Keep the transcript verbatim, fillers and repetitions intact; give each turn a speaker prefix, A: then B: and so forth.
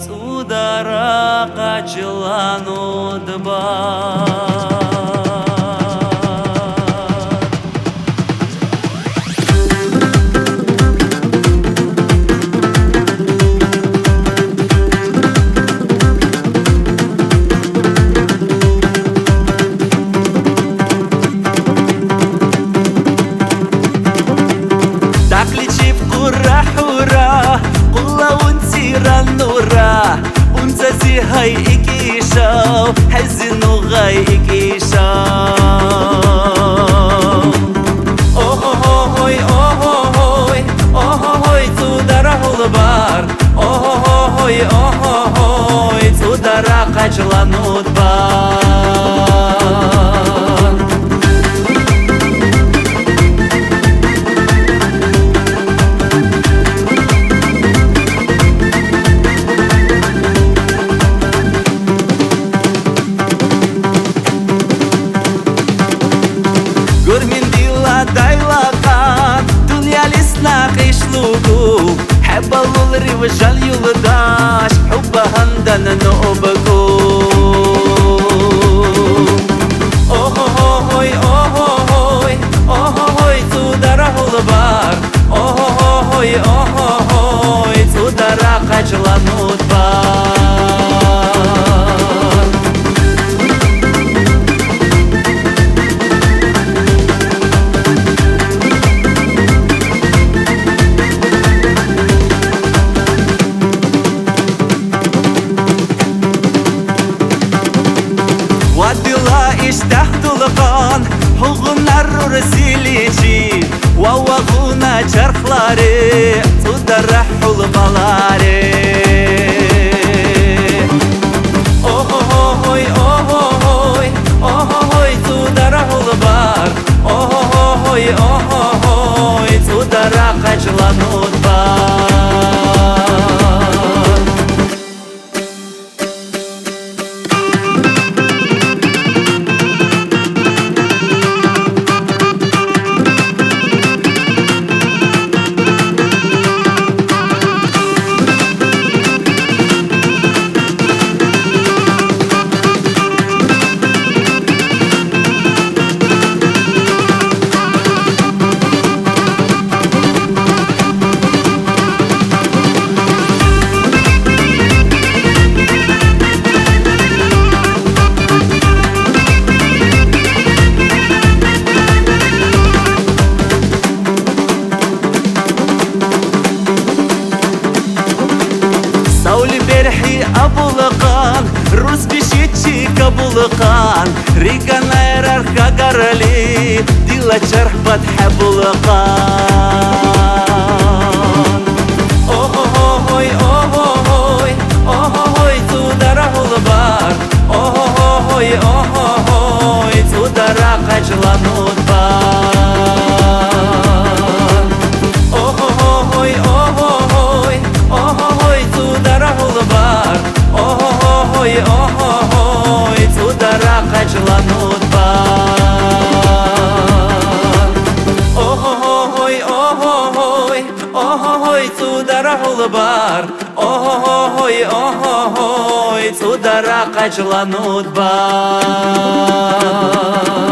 A: цудара качылануд бар. Нура унцази хай икишау хазину гай икишау охой охой охой цудара хулбар охой охой цудара качлануд бар. حب الولري وجال يولداش حب هندن نوبكو اوه هوي اوه هوي اوه هوي تودره البار اوه هوي اوه هوي تودره قجلانود بار. Iştahtulqan huğunlar ursiliji Vavaguna çarxları Tudarahul balari Ohohoy ohohoy Ohohoy tudarahul bar Ohohoy ohohoy Tudarah qajlanud bar. Абулқан, рус бишичи кабулқан, ригана эрарха гарали, дила чархбат хабулқан. Охой, охой, охой, тударахул бар, охой, охой, тудара качлануд бар. Охой, охой, охой, тударахул бар. Охой, охой, тудара качлануд бар. Охой, охой, охой, тударахул бар. Охой, охой, тудара качлануд бар.